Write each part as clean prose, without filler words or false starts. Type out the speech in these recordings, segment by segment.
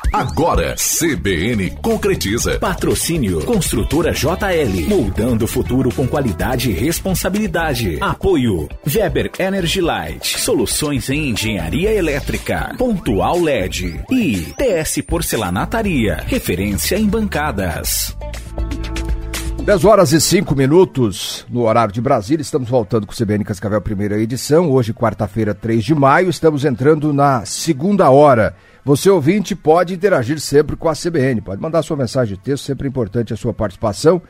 Agora, CBN concretiza. Patrocínio Construtora JL, moldando o futuro com qualidade e responsabilidade. Apoio Weber Energy Light, soluções em engenharia elétrica. Pontual LED e TS Porcelanataria, referência em bancadas. 10h05 no horário de Brasília. Estamos voltando com o CBN Cascavel, primeira edição. Hoje, quarta-feira, 3 de maio. Estamos entrando na segunda hora. Você, ouvinte, pode interagir sempre com a CBN. Pode mandar sua mensagem de texto, sempre importante a sua participação.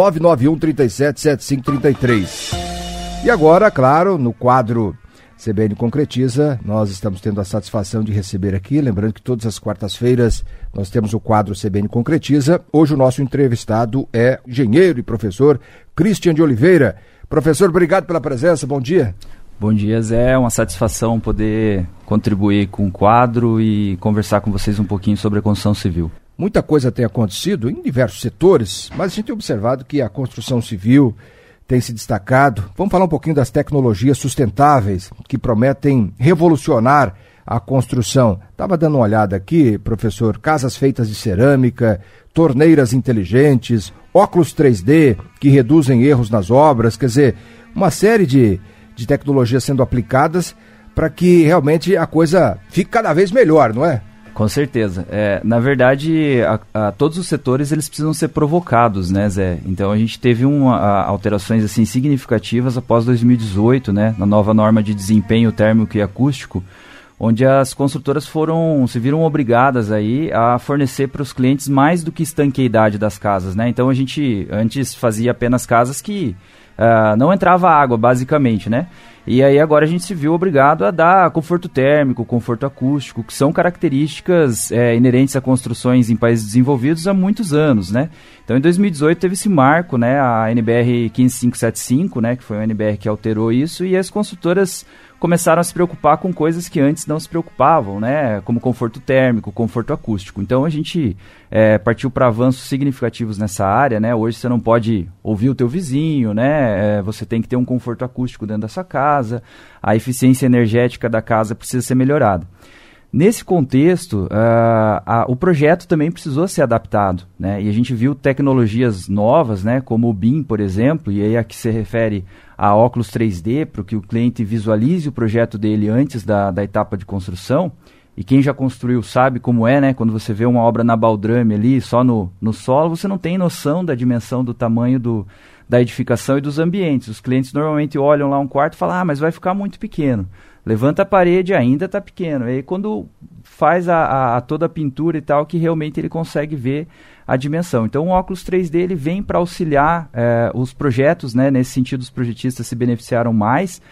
991-377533. E agora, claro, no quadro CBN Concretiza, nós estamos tendo a satisfação de receber aqui, lembrando que todas as quartas-feiras nós temos o quadro CBN Concretiza. Hoje o nosso entrevistado é engenheiro e professor Christian de Oliveira. Professor, obrigado pela presença, bom dia. Bom dia, Zé, é uma satisfação poder contribuir com o quadro e conversar com vocês um pouquinho sobre a construção civil. Muita coisa tem acontecido em diversos setores, mas a gente tem observado que a construção civil tem se destacado. Vamos falar um pouquinho das tecnologias sustentáveis que prometem revolucionar a construção. Estava dando uma olhada aqui, professor, casas feitas de cerâmica, torneiras inteligentes, óculos 3D que reduzem erros nas obras, quer dizer, uma série de tecnologias sendo aplicadas para que realmente a coisa fique cada vez melhor, não é? Com certeza. Na verdade, todos os setores eles precisam ser provocados, né, Zé? Então a gente teve alterações assim, significativas após 2018, né, na nova norma de desempenho térmico e acústico, onde as construtoras se viram obrigadas aí a fornecer para os clientes mais do que estanqueidade das casas, né? Então a gente antes fazia apenas casas que não entrava água, basicamente, né? E aí agora a gente se viu obrigado a dar conforto térmico, conforto acústico, que são características inerentes a construções em países desenvolvidos há muitos anos, né? Então em 2018 teve esse marco, né? A NBR 15575, né? Que foi a NBR que alterou isso, e as construtoras começaram a se preocupar com coisas que antes não se preocupavam, né? Como conforto térmico, conforto acústico. Então a gente partiu para avanços significativos nessa área, né? Hoje você não pode ouvir o teu vizinho, né? Você tem que ter um conforto acústico dentro da sua casa, a eficiência energética da casa precisa ser melhorada. Nesse contexto, o projeto também precisou ser adaptado, né? E a gente viu tecnologias novas, né? Como o BIM, por exemplo, e aí a que se refere a óculos 3D, para que o cliente visualize o projeto dele antes da etapa de construção. E quem já construiu sabe como é, né? Quando você vê uma obra na baldrame ali, só no solo, você não tem noção da dimensão, do tamanho da edificação e dos ambientes. Os clientes normalmente olham lá um quarto e falam, mas vai ficar muito pequeno. Levanta a parede, ainda está pequeno. E aí quando faz toda a pintura e tal, que realmente ele consegue ver a dimensão. Então o óculos 3D ele vem para auxiliar os projetos, né? Nesse sentido os projetistas se beneficiaram mais,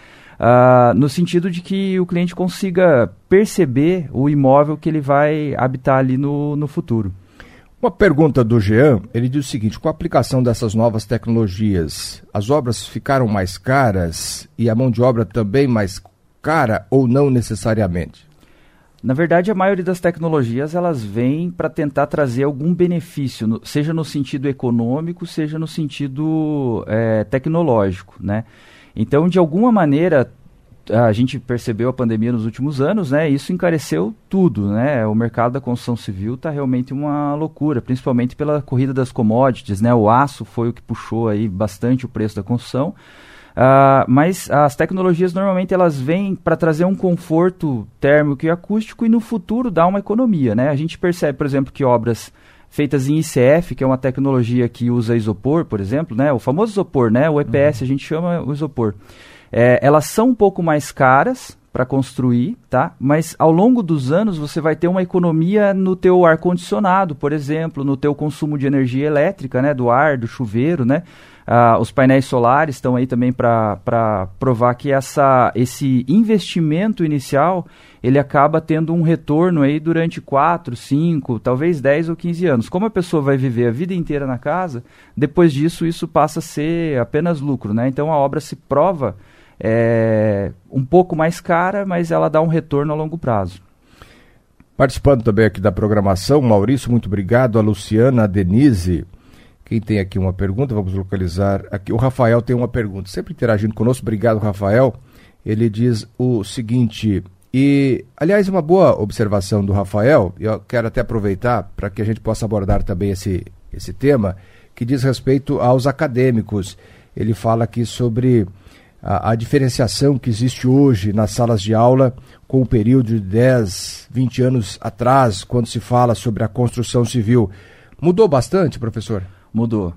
no sentido de que o cliente consiga perceber o imóvel que ele vai habitar ali no futuro. Uma pergunta do Jean, ele diz o seguinte: com a aplicação dessas novas tecnologias, as obras ficaram mais caras e a mão de obra também mais cara ou não necessariamente? Na verdade, a maioria das tecnologias elas vêm para tentar trazer algum benefício, seja no sentido econômico, seja no sentido tecnológico, né? Então, de alguma maneira, a gente percebeu a pandemia nos últimos anos, né? Isso encareceu tudo, né? O mercado da construção civil está realmente uma loucura, principalmente pela corrida das commodities, né? O aço foi o que puxou aí bastante o preço da construção. Mas as tecnologias normalmente elas vêm para trazer um conforto térmico e acústico e no futuro dar uma economia, né? A gente percebe, por exemplo, que obras feitas em ICF, que é uma tecnologia que usa isopor, por exemplo, né? O famoso isopor, né? O EPS, a gente chama o isopor. Elas são um pouco mais caras para construir, tá? Mas ao longo dos anos você vai ter uma economia no teu ar-condicionado, por exemplo, no teu consumo de energia elétrica, né? Do ar, do chuveiro, né? Os painéis solares estão aí também para provar que esse investimento inicial ele acaba tendo um retorno aí durante 4, 5, talvez 10 ou 15 anos. Como a pessoa vai viver a vida inteira na casa, depois disso isso passa a ser apenas lucro, né? Então a obra se prova um pouco mais cara, mas ela dá um retorno a longo prazo. Participando também aqui da programação, Maurício, muito obrigado. A Luciana, a Denise. Quem tem aqui uma pergunta, vamos localizar aqui. O Rafael tem uma pergunta, sempre interagindo conosco. Obrigado, Rafael. Ele diz o seguinte: E, aliás, uma boa observação do Rafael, e eu quero até aproveitar para que a gente possa abordar também esse tema, que diz respeito aos acadêmicos. Ele fala aqui sobre a diferenciação que existe hoje nas salas de aula com o período de 10, 20 anos atrás, quando se fala sobre a construção civil. Mudou bastante, professor? Mudou.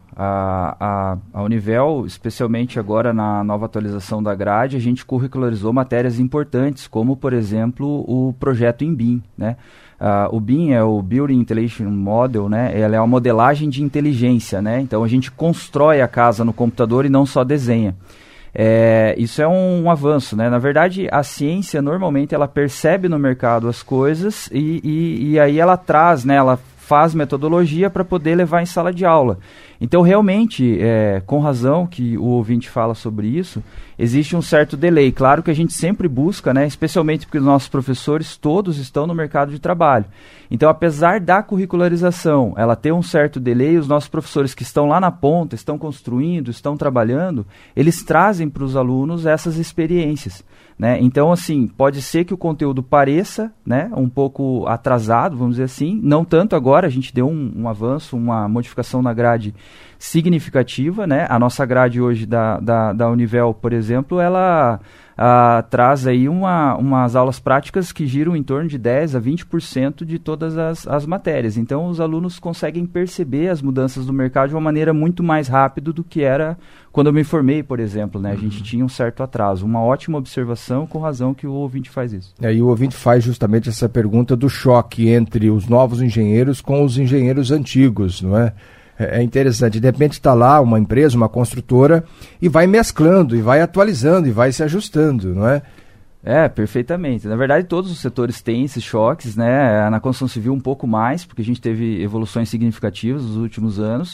A Univel, especialmente agora na nova atualização da grade, a gente curricularizou matérias importantes, como, por exemplo, o projeto em BIM, né? O BIM é o Building Intelligence Model, né? Ela é uma modelagem de inteligência, né? Então a gente constrói a casa no computador e não só desenha. Isso é um avanço, né? Na verdade, a ciência normalmente ela percebe no mercado as coisas e aí ela traz, né? Ela faz metodologia para poder levar em sala de aula. Então, realmente, com razão que o ouvinte fala sobre isso, existe um certo delay. Claro que a gente sempre busca, né, especialmente porque os nossos professores todos estão no mercado de trabalho. Então, apesar da curricularização, ela ter um certo delay, os nossos professores que estão lá na ponta, estão construindo, estão trabalhando, eles trazem para os alunos essas experiências, né? Então, assim, pode ser que o conteúdo pareça, né, um pouco atrasado, vamos dizer assim, não tanto agora, a gente deu um avanço, uma modificação na grade significativa, né? A nossa grade hoje da Univel, por exemplo, ela traz aí umas aulas práticas que giram em torno de 10% a 20% de todas as matérias. Então, os alunos conseguem perceber as mudanças do mercado de uma maneira muito mais rápida do que era quando eu me formei, por exemplo, né? A gente tinha um certo atraso. Uma ótima observação, com razão que o ouvinte faz isso. E o ouvinte faz justamente essa pergunta do choque entre os novos engenheiros com os engenheiros antigos, não é? É interessante, de repente está lá uma empresa, uma construtora, e vai mesclando, e vai atualizando, e vai se ajustando, não é? Perfeitamente. Na verdade, todos os setores têm esses choques, né? Na construção civil um pouco mais, porque a gente teve evoluções significativas nos últimos anos,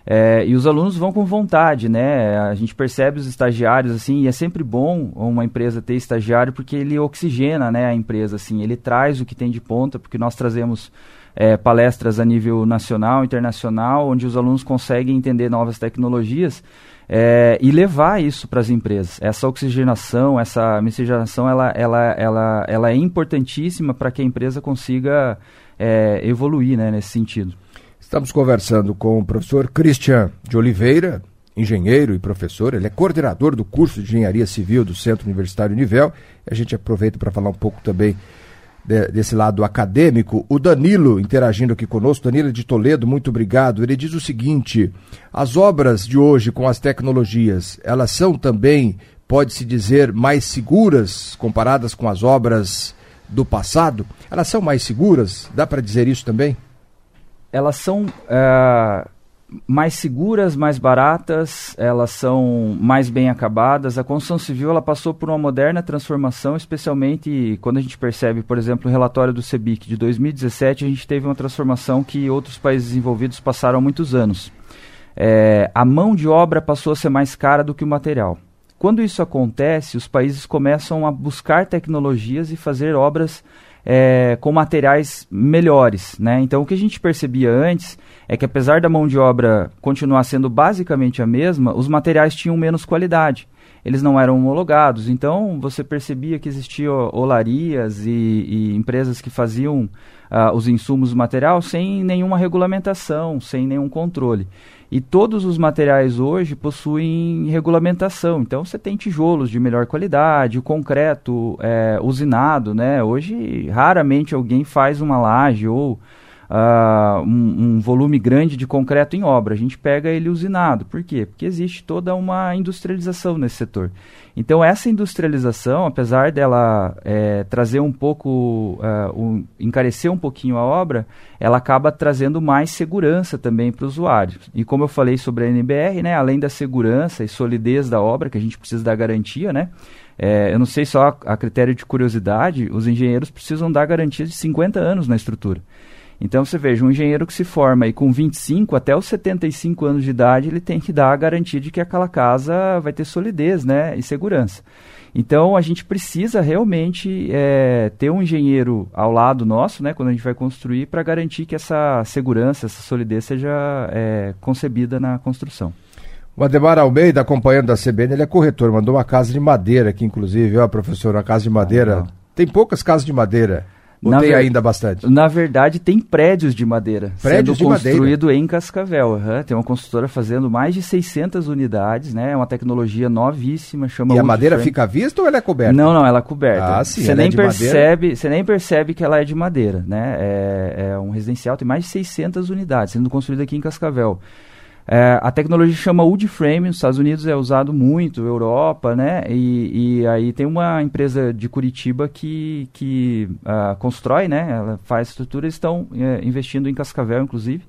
e os alunos vão com vontade, né? A gente percebe os estagiários, assim, e é sempre bom uma empresa ter estagiário, porque ele oxigena, né, a empresa, assim, ele traz o que tem de ponta, porque nós trazemos palestras a nível nacional, internacional, onde os alunos conseguem entender novas tecnologias e levar isso para as empresas. Essa oxigenação, essa miscigenação, ela é importantíssima para que a empresa consiga evoluir, né, nesse sentido. Estamos conversando com o professor Christian de Oliveira, engenheiro e professor. Ele é coordenador do curso de Engenharia Civil do Centro Universitário Univel. A gente aproveita para falar um pouco também desse lado acadêmico. O Danilo interagindo aqui conosco, Danilo de Toledo, muito obrigado. Ele diz o seguinte: as obras de hoje com as tecnologias, elas são também, pode-se dizer, mais seguras comparadas com as obras do passado? Elas são mais seguras? Dá para dizer isso também? Elas são mais seguras, mais baratas, elas são mais bem acabadas. A construção civil ela passou por uma moderna transformação, especialmente quando a gente percebe, por exemplo, o relatório do CEBIC de 2017, a gente teve uma transformação que outros países desenvolvidos passaram há muitos anos. A mão de obra passou a ser mais cara do que o material. Quando isso acontece, os países começam a buscar tecnologias e fazer obras com materiais melhores, né? Então, o que a gente percebia antes é que, apesar da mão de obra continuar sendo basicamente a mesma, os materiais tinham menos qualidade. Eles não eram homologados. Então, você percebia que existiam olarias e empresas que faziam os insumos do material sem nenhuma regulamentação, sem nenhum controle. E todos os materiais hoje possuem regulamentação. Então, você tem tijolos de melhor qualidade, o concreto usinado, né? Hoje, raramente alguém faz uma laje ou um volume grande de concreto em obra. A gente pega ele usinado. Por quê? Porque existe toda uma industrialização nesse setor. Então, essa industrialização, apesar dela trazer um pouco, encarecer um pouquinho a obra, ela acaba trazendo mais segurança também para o usuário. E como eu falei sobre a NBR, né, além da segurança e solidez da obra, que a gente precisa dar garantia, né? Eu não sei, só a critério de curiosidade, os engenheiros precisam dar garantia de 50 anos na estrutura. Então, você veja, um engenheiro que se forma aí com 25 até os 75 anos de idade, ele tem que dar a garantia de que aquela casa vai ter solidez, né, e segurança. Então, a gente precisa realmente ter um engenheiro ao lado nosso, né, quando a gente vai construir, para garantir que essa segurança, essa solidez seja concebida na construção. O Ademar Almeida, acompanhando da CBN, ele é corretor, mandou uma casa de madeira aqui, inclusive, ó, professor, uma casa de madeira Tem poucas casas de madeira. Ou tem ainda bastante? Na verdade, tem prédios de madeira sendo construído em Cascavel. Tem uma construtora fazendo mais de 600 unidades, né? É uma tecnologia novíssima, chama... E a madeira fica à vista ou ela é coberta? Não, ela é coberta. Ah, sim, você nem percebe que ela é de madeira, né? É um residencial, tem mais de 600 unidades sendo construído aqui em Cascavel. A tecnologia chama wood frame, nos Estados Unidos é usado muito, Europa, né? E aí tem uma empresa de Curitiba que constrói, né? Ela faz estrutura, eles estão investindo em Cascavel, inclusive.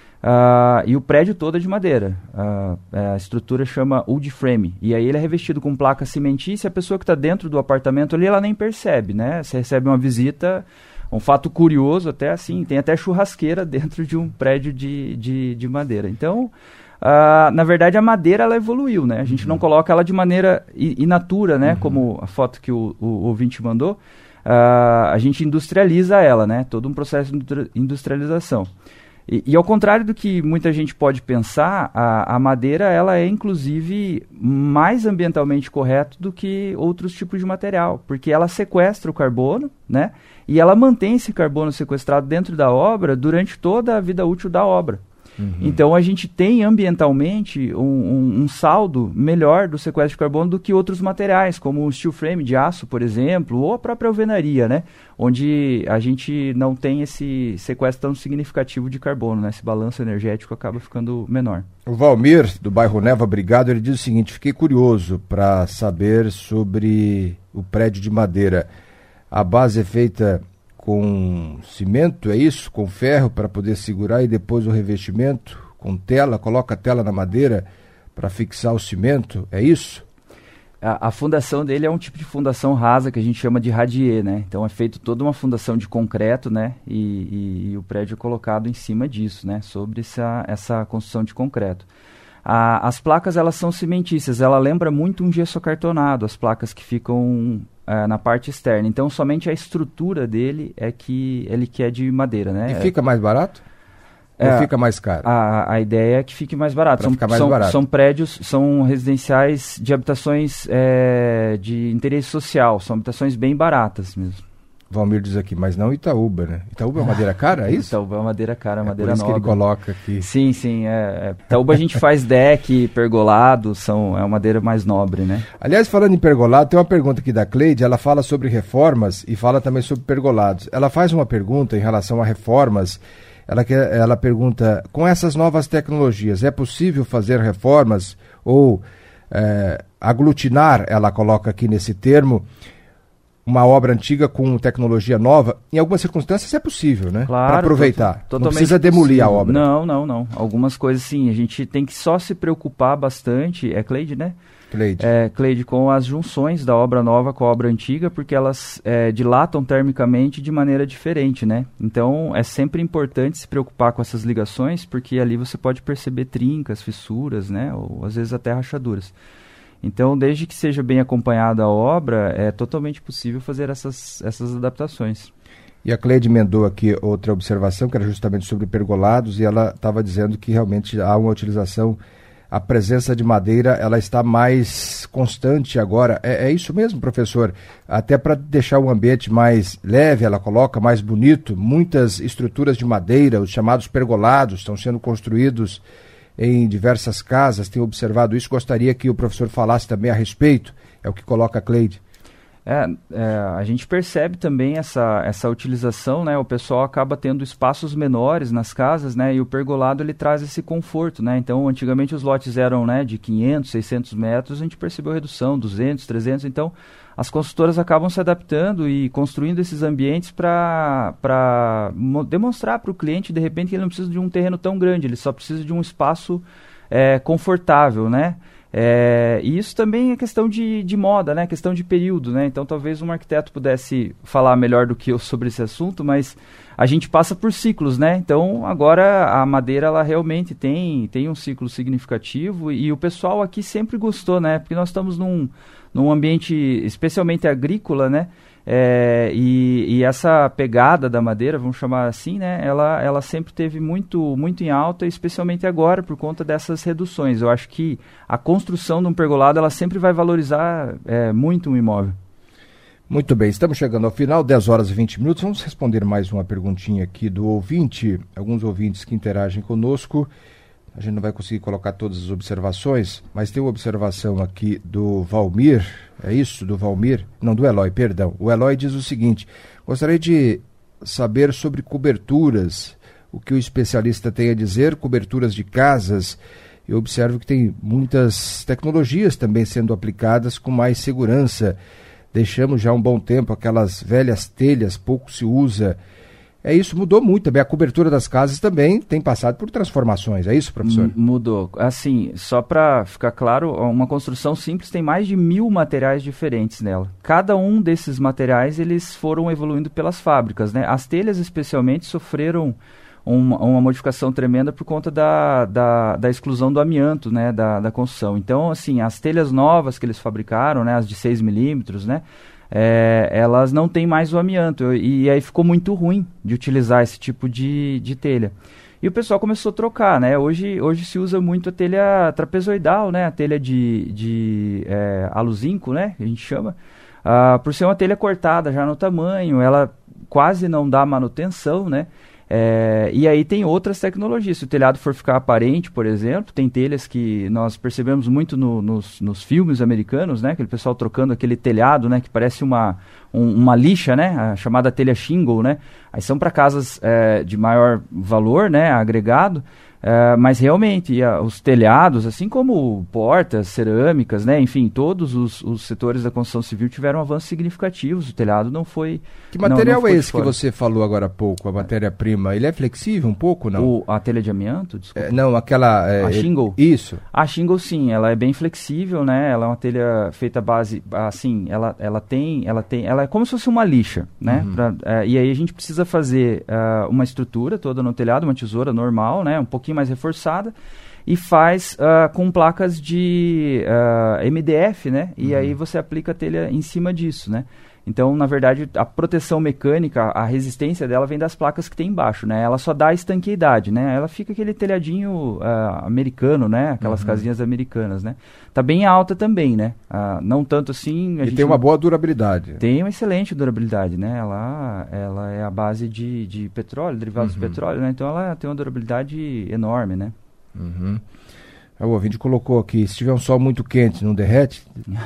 E o prédio todo é de madeira. A estrutura chama wood frame. E aí ele é revestido com placa cimentícia, a pessoa que está dentro do apartamento ali, ela nem percebe, né? Você recebe uma visita... Um fato curioso, até assim, tem até churrasqueira dentro de um prédio de madeira. Então, na verdade, a madeira ela evoluiu, né? A gente não coloca ela de maneira in natura, né? Como a foto que o ouvinte mandou. A gente industrializa ela, né? Todo um processo de industrialização. E ao contrário do que muita gente pode pensar, a madeira ela é inclusive mais ambientalmente correta do que outros tipos de material, porque ela sequestra o carbono, né? E ela mantém esse carbono sequestrado dentro da obra durante toda a vida útil da obra. Então a gente tem ambientalmente um saldo melhor do sequestro de carbono do que outros materiais, como o steel frame de aço, por exemplo, ou a própria alvenaria, né? Onde a gente não tem esse sequestro tão significativo de carbono, né? Esse balanço energético acaba ficando menor. O Valmir, do bairro Neva Brigado, ele diz o seguinte: fiquei curioso para saber sobre o prédio de madeira. A base é feita com cimento, é isso? Com ferro para poder segurar e depois o revestimento com tela, coloca a tela na madeira para fixar o cimento, é isso? A fundação dele é um tipo de fundação rasa que a gente chama de radier, né? Então é feito toda uma fundação de concreto, né? E o prédio é colocado em cima disso, né? Sobre essa construção de concreto. As placas, elas são cimentícias, ela lembra muito um gesso acartonado, as placas que ficam na parte externa. Então, somente a estrutura dele é que é de madeira, né? E fica mais barato? Ou fica mais caro? A ideia é que fique mais barato. São prédios, são residenciais de habitações de interesse social, são habitações bem baratas mesmo. Valmir diz aqui, mas não Itaúba, né? Itaúba é madeira cara, é isso? Itaúba é madeira cara, madeira nova. Por isso que ele coloca aqui. Sim. Itaúba a gente faz deck, pergolado, é uma madeira mais nobre, né? Aliás, falando em pergolado, tem uma pergunta aqui da Cleide, ela fala sobre reformas e fala também sobre pergolados. Ela faz uma pergunta em relação a reformas. Ela pergunta, com essas novas tecnologias, é possível fazer reformas ou aglutinar, ela coloca aqui nesse termo, uma obra antiga com tecnologia nova? Em algumas circunstâncias é possível, né? Claro. Para aproveitar. Totalmente não precisa demolir possível. A obra. Não. Algumas coisas sim. A gente tem que só se preocupar bastante. É Cleide, né? Cleide, com as junções da obra nova com a obra antiga, porque elas dilatam termicamente de maneira diferente, né? Então é sempre importante se preocupar com essas ligações, porque ali você pode perceber trincas, fissuras, né? Ou às vezes até rachaduras. Então, desde que seja bem acompanhada a obra, é totalmente possível fazer essas adaptações. E a Cleide emendou aqui outra observação, que era justamente sobre pergolados, e ela estava dizendo que realmente há uma utilização, a presença de madeira, ela está mais constante agora. É isso mesmo, professor? Até para deixar o ambiente mais leve, ela coloca mais bonito, muitas estruturas de madeira, os chamados pergolados, estão sendo construídos em diversas casas, tenho observado isso, gostaria que o professor falasse também a respeito, é o que coloca a Cleide. A gente percebe também essa utilização, né? O pessoal acaba tendo espaços menores nas casas, né? E o pergolado ele traz esse conforto, né? Então, antigamente os lotes eram, né, de 500, 600 metros, a gente percebeu redução, 200, 300, então as construtoras acabam se adaptando e construindo esses ambientes para demonstrar para o cliente, de repente, que ele não precisa de um terreno tão grande, ele só precisa de um espaço confortável, né? E isso também é questão de moda, né? Questão de período, né? Então talvez um arquiteto pudesse falar melhor do que eu sobre esse assunto, mas a gente passa por ciclos, né? Então agora a madeira ela realmente tem um ciclo significativo e o pessoal aqui sempre gostou, né? Porque nós estamos num ambiente especialmente agrícola, né? E essa pegada da madeira, vamos chamar assim, né? Ela sempre teve muito em alta, especialmente agora por conta dessas reduções. Eu acho que a construção de um pergolado ela sempre vai valorizar muito um imóvel. Muito bem, estamos chegando ao final, 10 horas e 20 minutos. Vamos responder mais uma perguntinha aqui do ouvinte, alguns ouvintes que interagem conosco. A gente não vai conseguir colocar todas as observações, mas tem uma observação aqui do Valmir, é isso? Do Valmir? Não, do Eloy, perdão. O Eloy diz o seguinte: gostaria de saber sobre coberturas, o que o especialista tem a dizer, coberturas de casas. Eu observo que tem muitas tecnologias também sendo aplicadas com mais segurança. Deixamos já um bom tempo aquelas velhas telhas, pouco se usa. É isso, mudou muito também. A cobertura das casas também tem passado por transformações. É isso, professor? Mudou. Assim, só para ficar claro, uma construção simples tem mais de 1000 materiais diferentes nela. Cada um desses materiais, eles foram evoluindo pelas fábricas, né? As telhas, especialmente, sofreram uma modificação tremenda por conta da exclusão do amianto, né, da construção. Então, assim, as telhas novas que eles fabricaram, né, as de 6 milímetros, né, elas não têm mais o amianto, e aí ficou muito ruim de utilizar esse tipo de telha. E o pessoal começou a trocar, né? Hoje se usa muito a telha trapezoidal, né, a telha de aluzinco, né, que a gente chama, por ser uma telha cortada já no tamanho, ela quase não dá manutenção, né? E aí tem outras tecnologias. Se o telhado for ficar aparente, por exemplo, tem telhas que nós percebemos muito nos filmes americanos, né? Aquele pessoal trocando aquele telhado, né? Que parece uma lixa, né? A chamada telha shingle, né? Aí são para casas de maior valor, né? Agregado. Mas realmente os telhados, assim como portas, cerâmicas, né? Enfim, todos os setores da construção civil tiveram avanços significativos. O telhado não foi... Que material é esse que você falou agora há pouco, a matéria-prima? Ele é flexível um pouco, não? A telha de amianto? Desculpa. Não, aquela... a shingle? Isso. A shingle, sim, ela é bem flexível, né? Ela é uma telha feita à base... Assim, ela é como se fosse uma lixa, né? Uhum. E aí a gente precisa fazer uma estrutura toda no telhado, uma tesoura normal, né? Um pouquinho mais reforçada, e faz com placas de MDF, né? E aí você aplica a telha em cima disso, né? Então, na verdade, a proteção mecânica, a resistência dela vem das placas que tem embaixo, né? Ela só dá a estanqueidade, né? Ela fica aquele telhadinho americano, né? Aquelas casinhas americanas, né? Tá bem alta também, né? Não tanto assim... E tem uma boa durabilidade. Tem uma excelente durabilidade, né? Ela é a base de petróleo, derivados do petróleo, né? Então ela tem uma durabilidade enorme, né? O ouvinte colocou aqui, se tiver um sol muito quente, não derrete?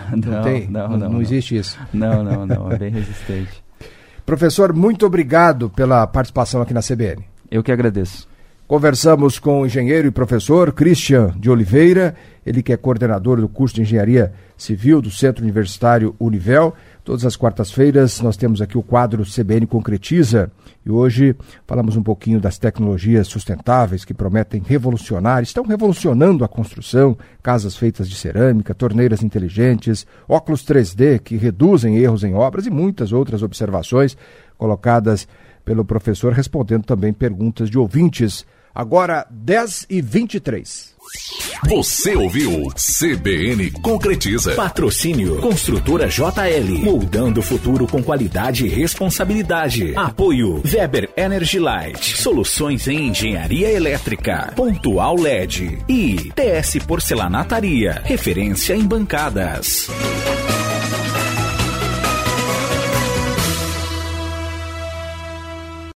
Não existe isso. Não, é bem resistente. Professor, muito obrigado pela participação aqui na CBN. Eu que agradeço. Conversamos com o engenheiro e professor Christian de Oliveira, ele que é coordenador do curso de Engenharia Civil do Centro Universitário Univel. Todas as quartas-feiras nós temos aqui o quadro CBN Concretiza e hoje falamos um pouquinho das tecnologias sustentáveis que prometem revolucionar, estão revolucionando a construção, casas feitas de cerâmica, torneiras inteligentes, óculos 3D que reduzem erros em obras e muitas outras observações colocadas pelo professor, respondendo também perguntas de ouvintes. Agora, 10h23. Você ouviu CBN Concretiza. Patrocínio Construtora JL. Moldando o futuro com qualidade e responsabilidade. Apoio Weber Energy Light. Soluções em engenharia elétrica. Pontual LED. E TS Porcelanataria. Referência em bancadas.